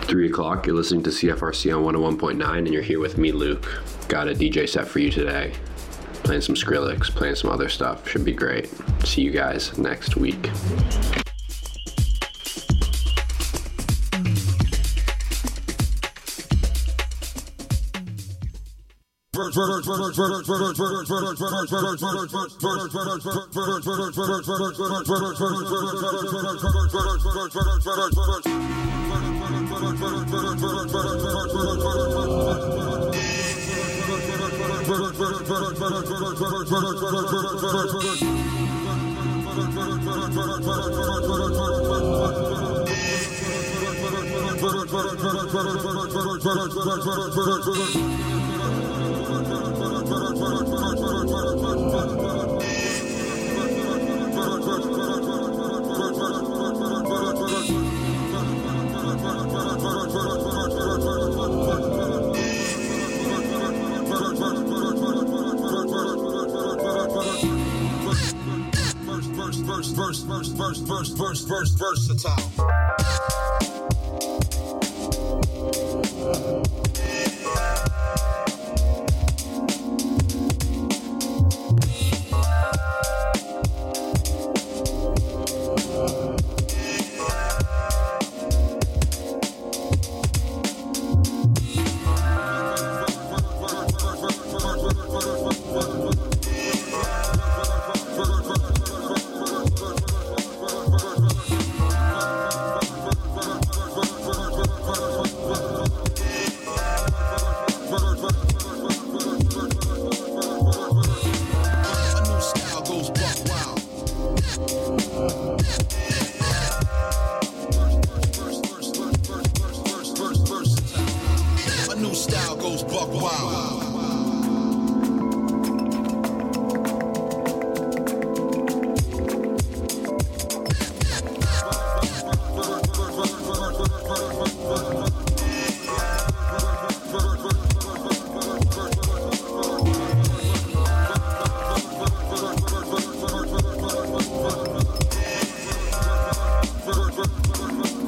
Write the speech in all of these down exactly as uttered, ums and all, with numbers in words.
three o'clock. You're listening to C F R C on one oh one point nine, and you're here with me, Luke. Got a D J set for you today. Playing some Skrillex, playing some other stuff. Should be great. See you guys next week. Verse, verse, verse, verse, verse, verse, verse, versatile.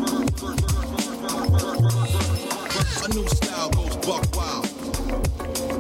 A new style goes buck wild.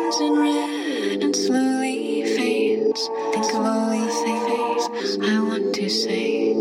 sun's in red and slowly fades. Think of all the things I want to say.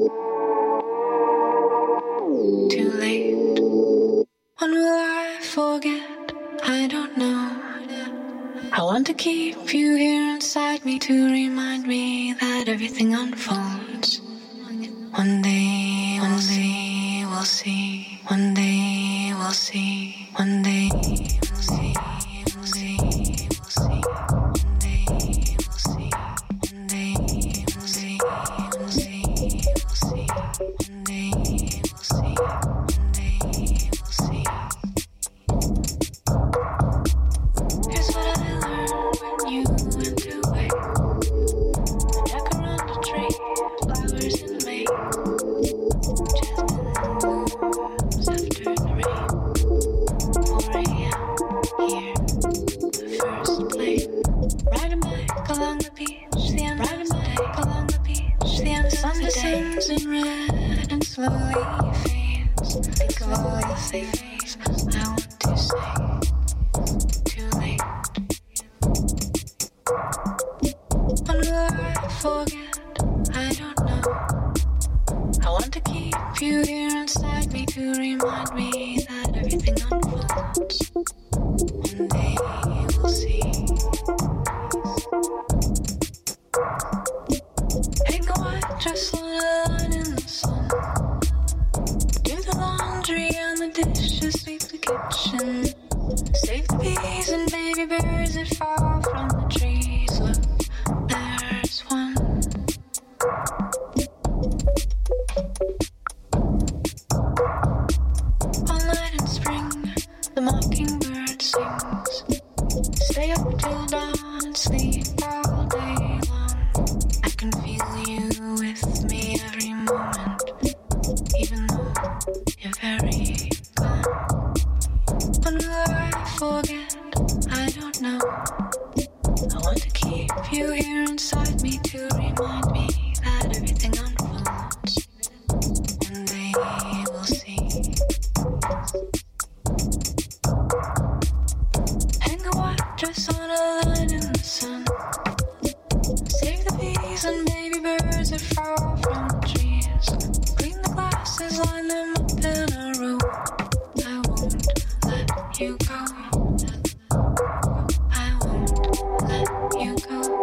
Too late. When will I forget? I don't know. I want to keep you here inside me to remind me that everything unfolds. One day, one day we'll see. One day we'll see. One day we'll see. We'll see. We'll see. One day we'll see. One day we'll see. We'll see. We'll see. One day we'll see. One day we'll see. Here's what I learned when you went away. The jacaranda tree, flowers in May. Jasmine blooms after the rain. four a.m. here, the first plane. Riding bike along the beach, the end of the day. Along the beach, the end of the day. The sun's in red and slowly fades. Think of all the things I want to say. Too late. When will I forget? I don't know. I want to keep you here inside me to remind me that everything unfolds. One day we'll see. Hang a white dress on a line in the sun. Do the laundry and the dishes, sweep the kitchen. Save the bees and baby birds that fall from the trees. Look, there's one. All night in spring, the mockingbird sings. Stay up till dawn and sleep all day long. I can feel you with me every moment, even though you're very gone. When will I forget? I don't know. I want to keep you here inside me to remind me that everything unfolds. One day we'll see. Hang a white dress on a line in the sun. Save the bees and baby birds that fall from the trees. Clean the glasses, line them up in a row. I won't let you go. I won't let you go.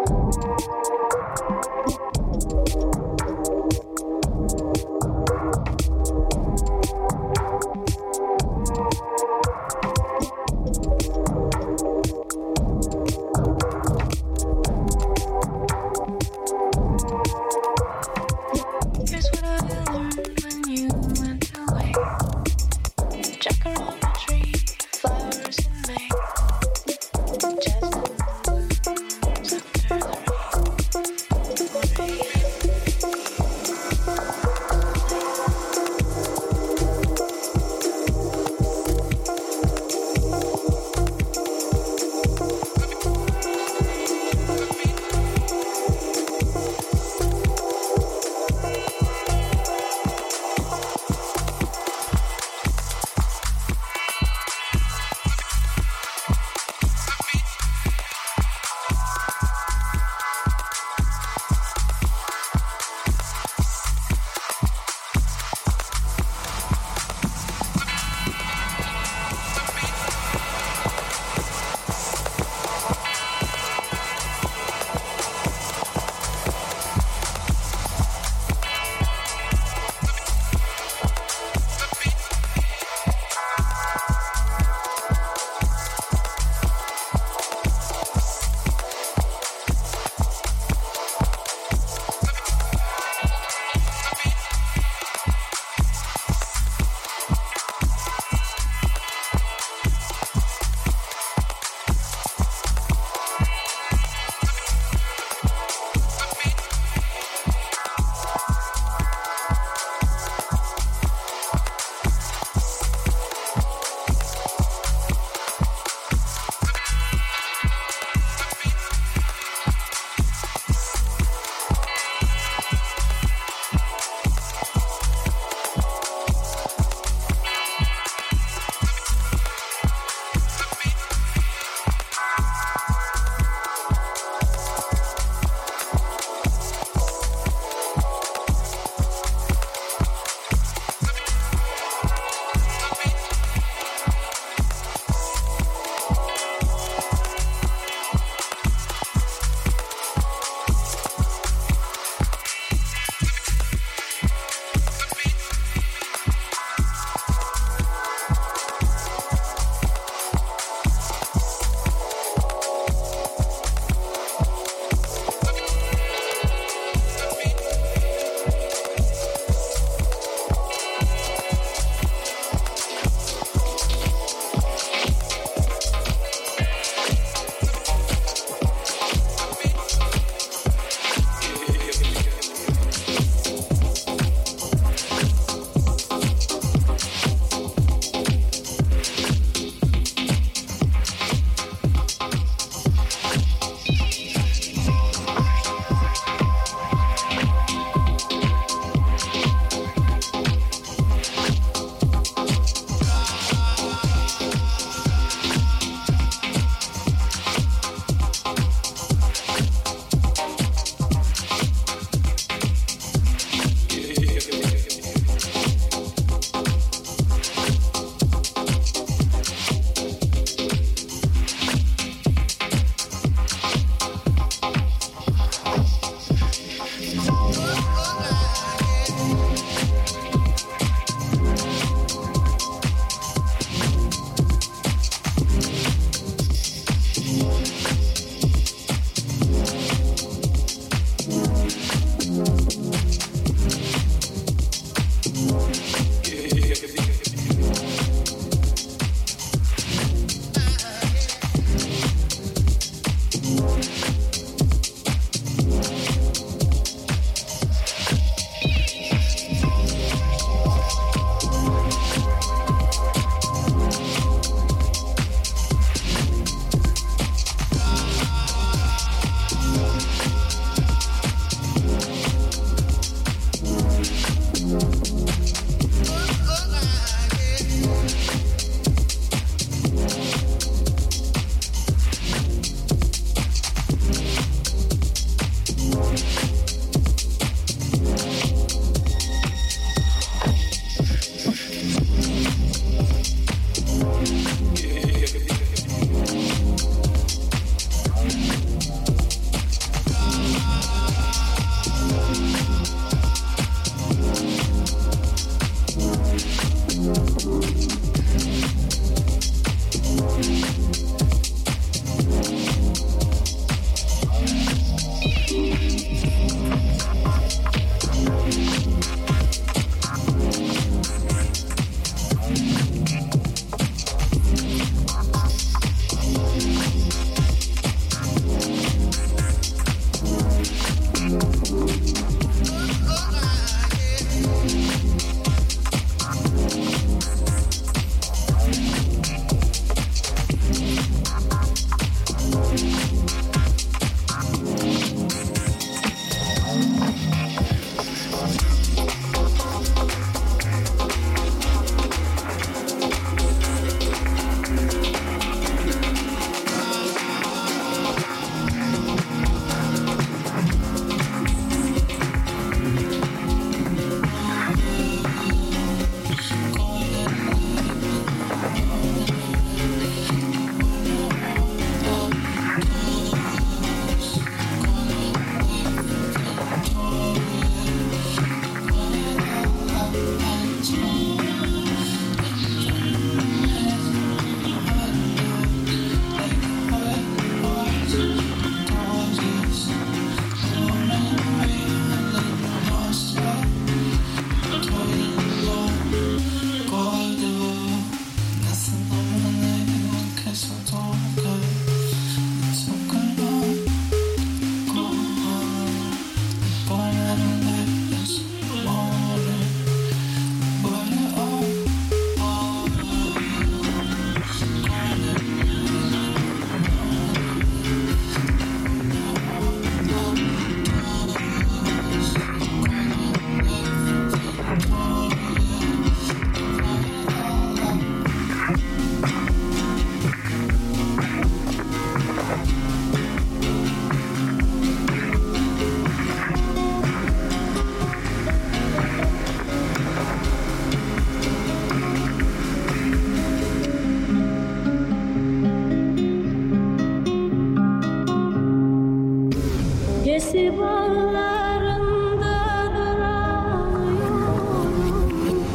Gesi bağlarında duranıyorum,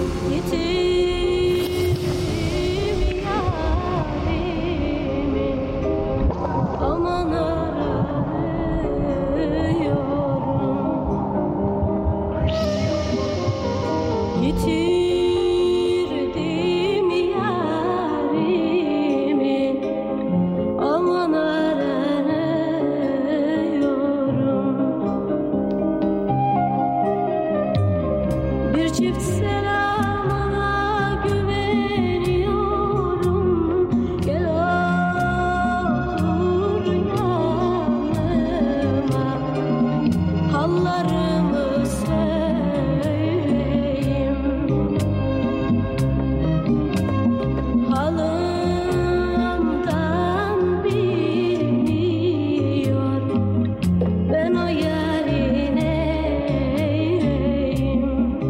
yitirdim yarimi, aman arıyorum. Yitirdim yarimi, aman aranıyorum. Bir çift selamına güveniyorum. Gel otur yanıma, hallarımı söyleyeyim. Halımdan bilmiyor, ben o yarın eyleyim.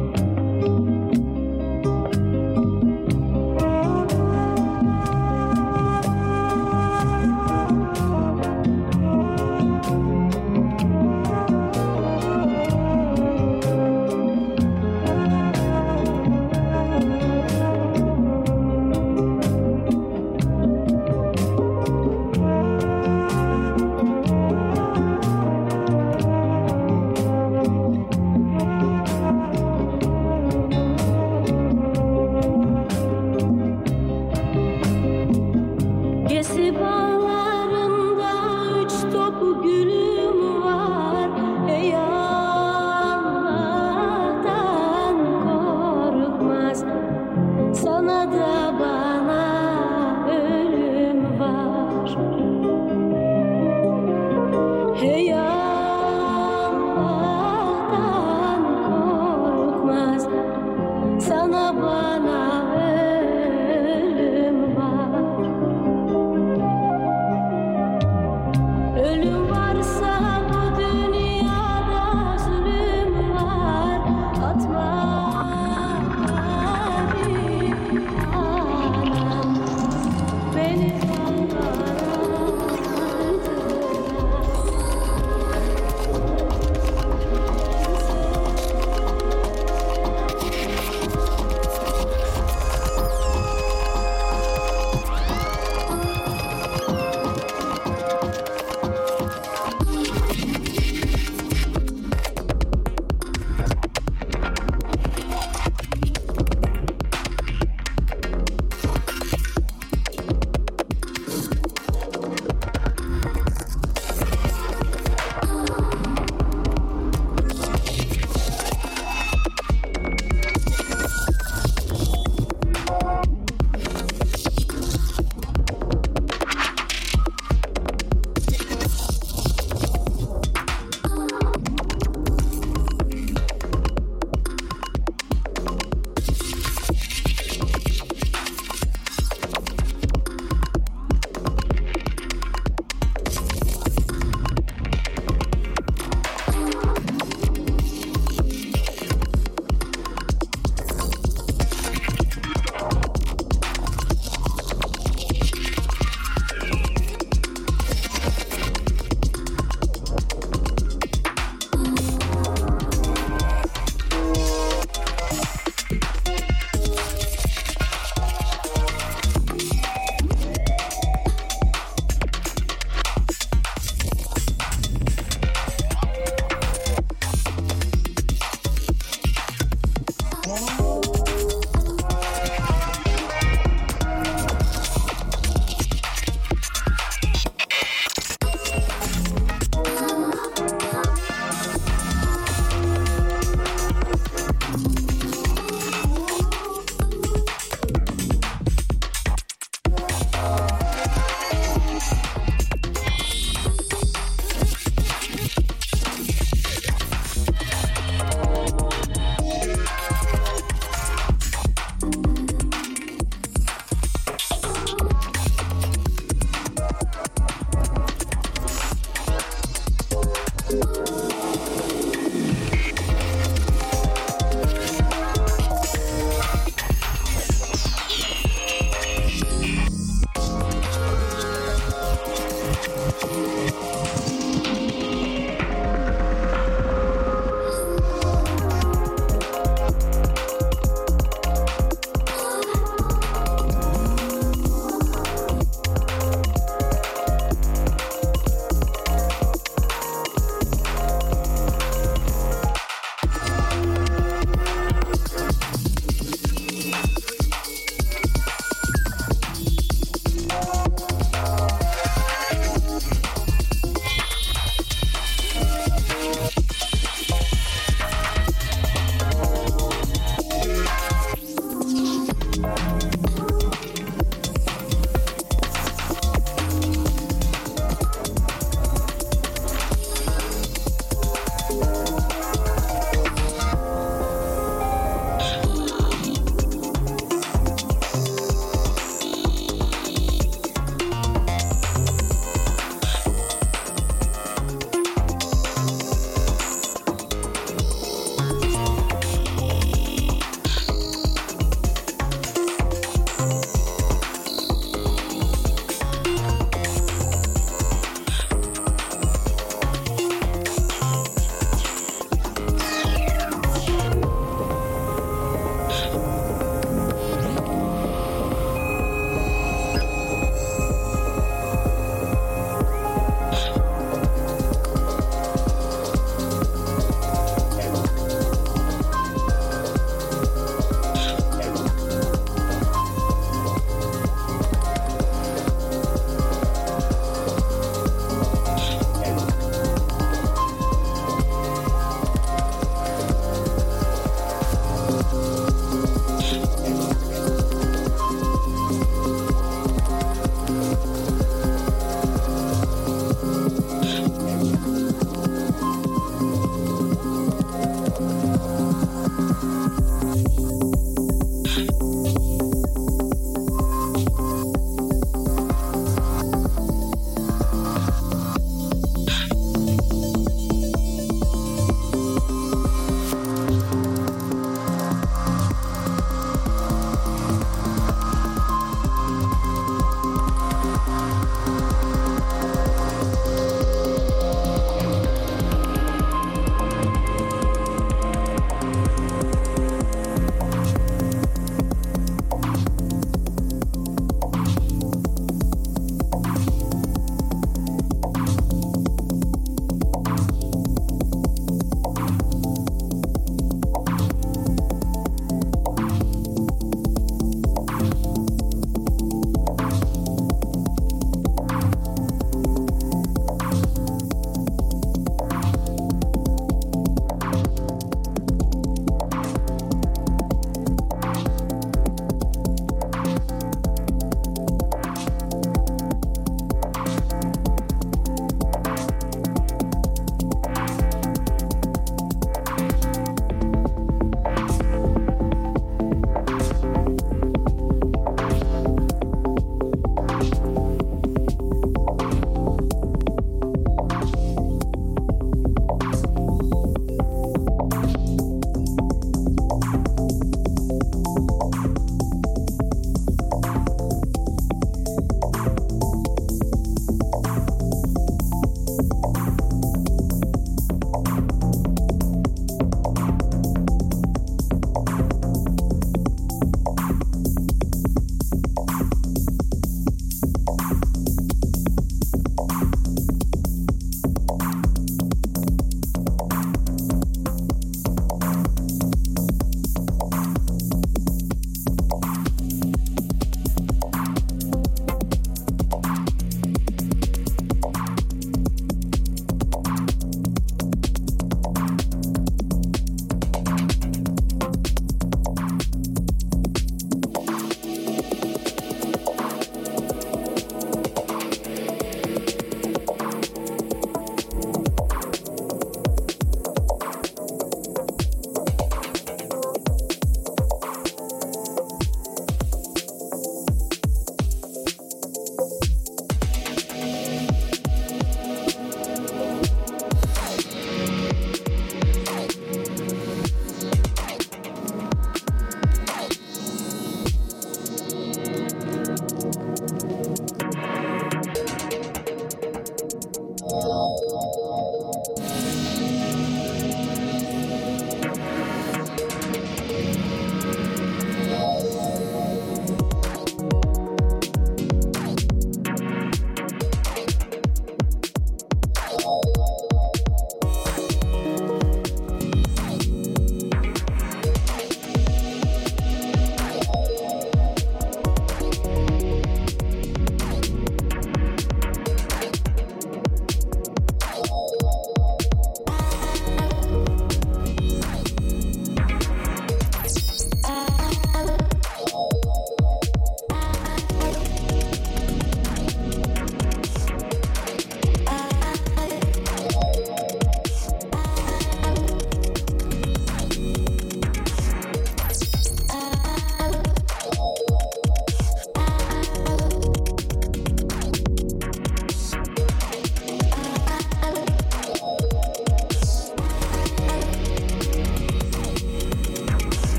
Gesi bağlarında üç top gülüm var. Ey Allah'tan korkmaz, sana da bana ölüm var. Hey Allah'tan korkmaz, sana bana ölüm var. Ölüm varsa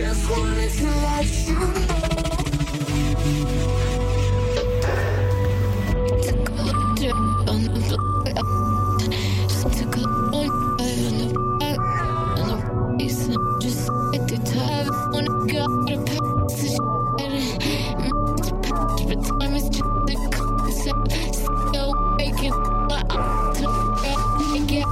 just wanted to let you know. Took a little trip on the block. Just took a little drive on the back. And the race and just hit the time. When I got a pass to shit. Meant to patch, but time is just a concept. Still waking up to get.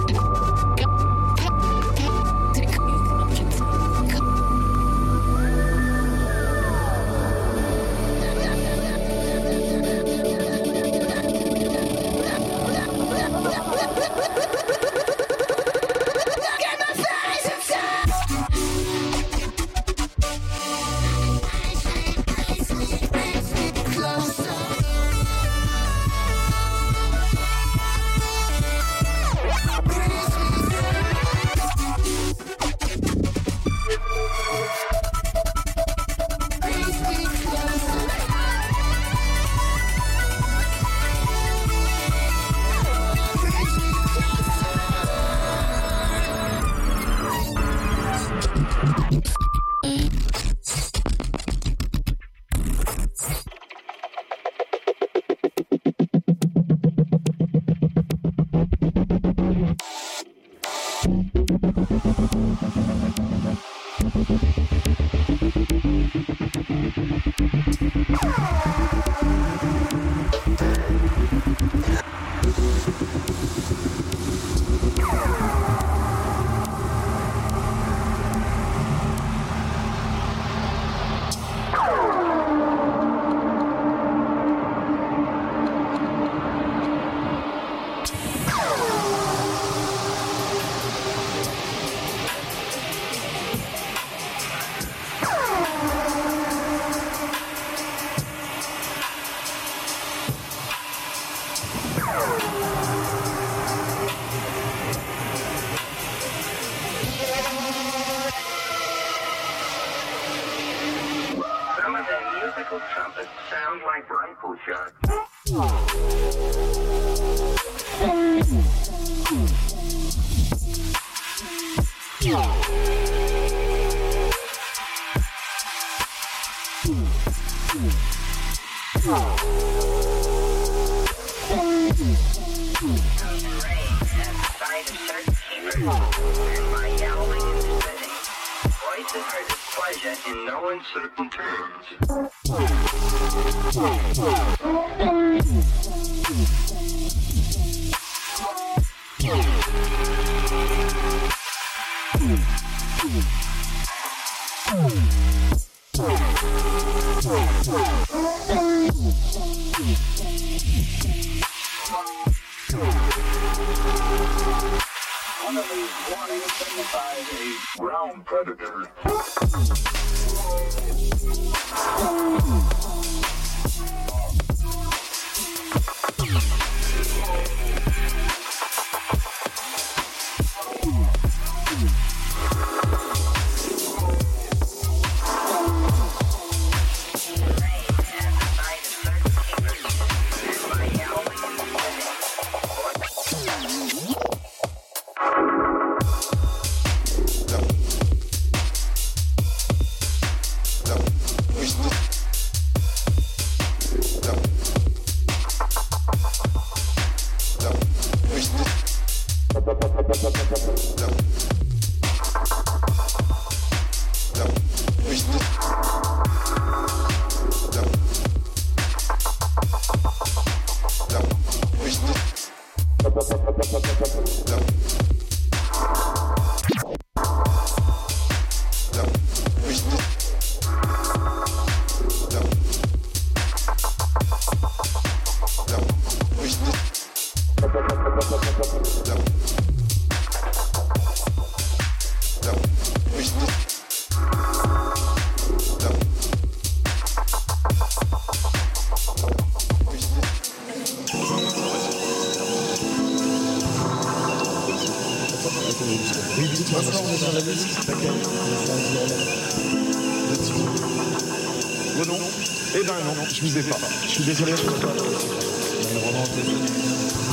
Oh non. Eh ben non, je vous ai pas. Je suis désolé. Je peux pas. Mais vraiment, je suis désolé.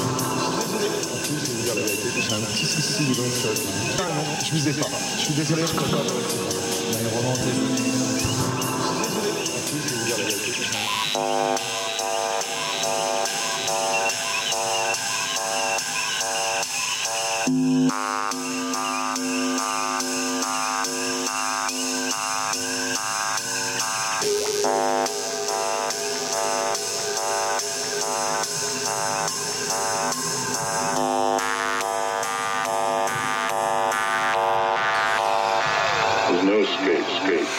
En plus, je vais vous dire la vérité, j'ai un petit souci, donc... Ah non, je vous ai pas. Je suis désolé, je peux pas. vraiment tester. En plus, je vais vous dire la vérité. There's no escape, escape.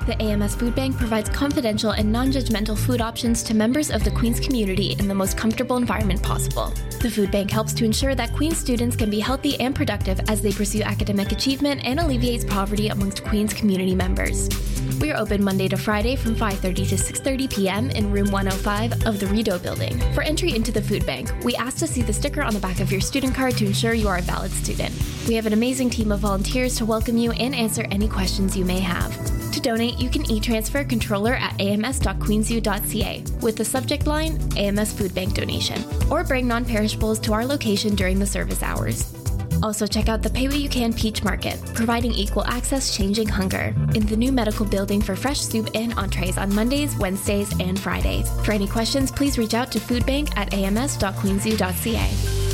The A M S Food Bank provides confidential and non-judgmental food options to members of the Queens community in the most comfortable environment possible. The Food Bank helps to ensure that Queens students can be healthy and productive as they pursue academic achievement and alleviates poverty amongst Queens community members. We are open Monday to Friday from five thirty to six thirty p.m. in room one oh five of the Rideau building. For entry into the food bank, we ask to see the sticker on the back of your student card to ensure you are a valid student. We have an amazing team of volunteers to welcome you and answer any questions you may have. To donate, you can e-transfer controller at a m s dot queensu dot c a with the subject line A M S Food Bank Donation, or bring non-perishables to our location during the service hours. Also check out the Pay What You Can Peach Market, providing equal access changing hunger, in the new medical building for fresh soup and entrees on Mondays, Wednesdays, and Fridays. For any questions, please reach out to foodbank at a m s dot queensu dot c a.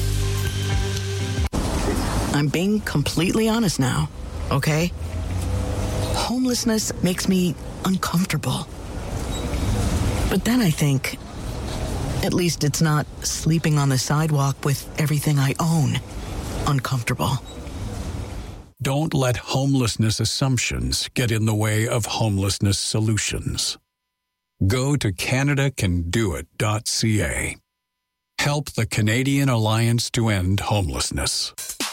I'm being completely honest now, okay? Homelessness makes me uncomfortable. But then I think, at least it's not sleeping on the sidewalk with everything I own uncomfortable. Don't let homelessness assumptions get in the way of homelessness solutions. Go to canada can do it dot c a. Help the Canadian Alliance to End Homelessness.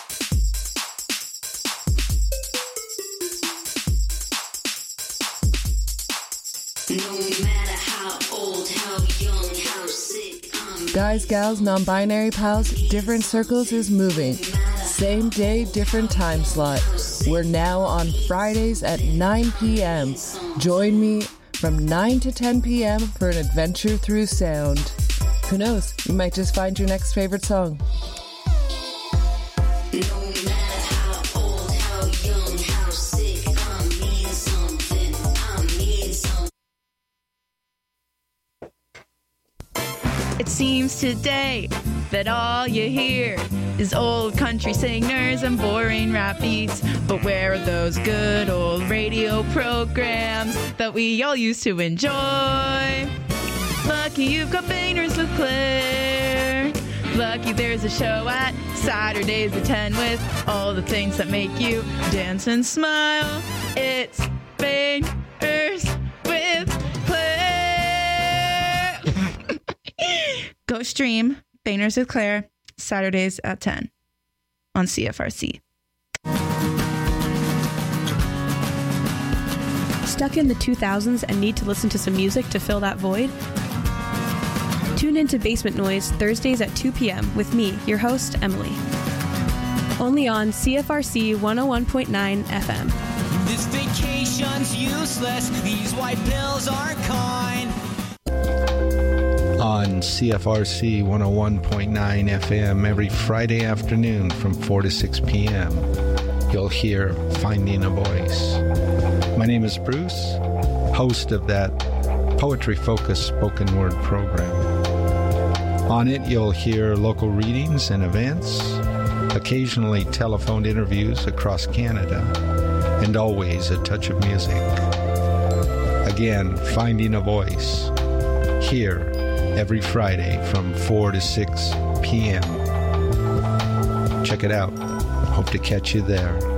Guys, gals, non-binary pals, different circles is moving. Same day, different time slot. We're now on Fridays at nine p.m. Join me from nine to ten p.m. for an adventure through sound. Who knows, you might just find your next favorite song. It seems today that all you hear is old country singers and boring rap beats. But where are those good old radio programs that we all used to enjoy? Lucky you've got Banners with Claire. Lucky there's a show at Saturdays at ten with all the things that make you dance and smile. It's Banners with Claire. Go stream Banners with Claire Saturdays at ten on C F R C. Stuck in the two thousands and need to listen to some music to fill that void? Tune into Basement Noise Thursdays at two p.m. with me, your host, Emily. Only on C F R C one oh one point nine F M. This vacation's useless. These white pills aren't kind. On C F R C one oh one point nine F M every Friday afternoon from four to six p.m. You'll hear Finding a Voice. My name is Bruce, host of that poetry-focused spoken word program. On it, you'll hear local readings and events, occasionally telephoned interviews across Canada, and always a touch of music. Again, Finding a Voice, here every Friday from four to six p.m. Check it out. Hope to catch you there.